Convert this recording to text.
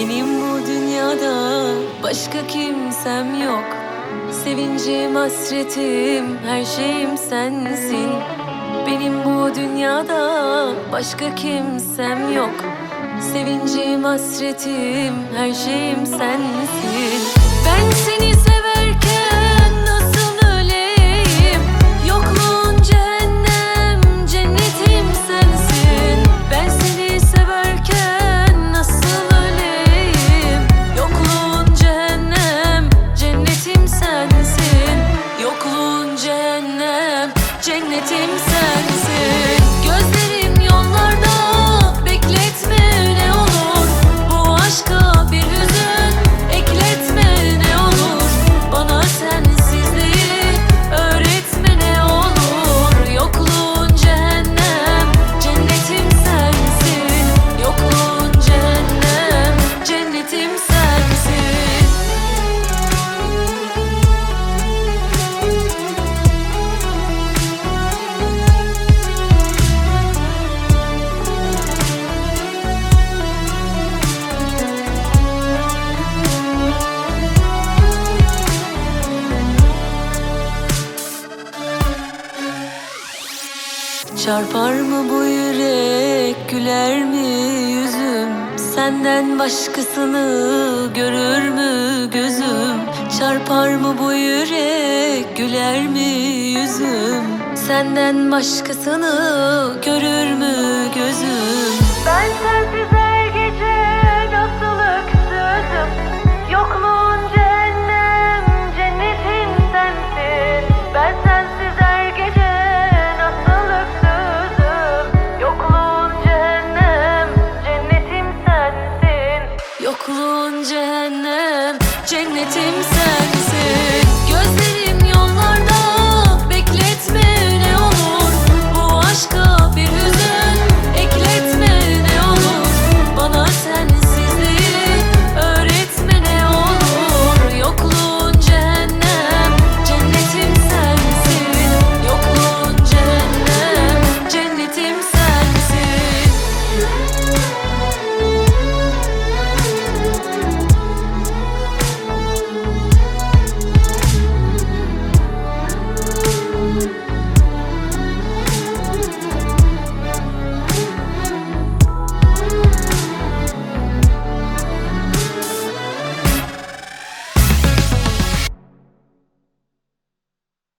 Benim bu dünyada başka kimsem yok. Sevincim, hasretim, her şeyim sensin. Benim bu dünyada başka kimsem yok. Sevincim, hasretim, her şeyim sensin. Ben seni severken nasıl öleyim? Yokluğun cehennem, cennetim sensin. Ben seni severken nasıl öleyim? Yokluğun cehennem, cennetim sensin. Yokluğun cehennem, cennetim sensin. Gözlerim yollarda, bekletme ne olur. Bu aşka bir hüzün ekletme ne olur. Bana sensizliği öğretme ne olur. Yokluğun cehennem, cennetim sensin. Yokluğun cehennem, cennetim sensin. Çarpar mı bu yürek, güler mi yüzüm? Senden başkasını görür mü gözüm? Çarpar mı bu yürek, güler mi yüzüm? Senden başkasını görür mü gözüm? Ben sensiz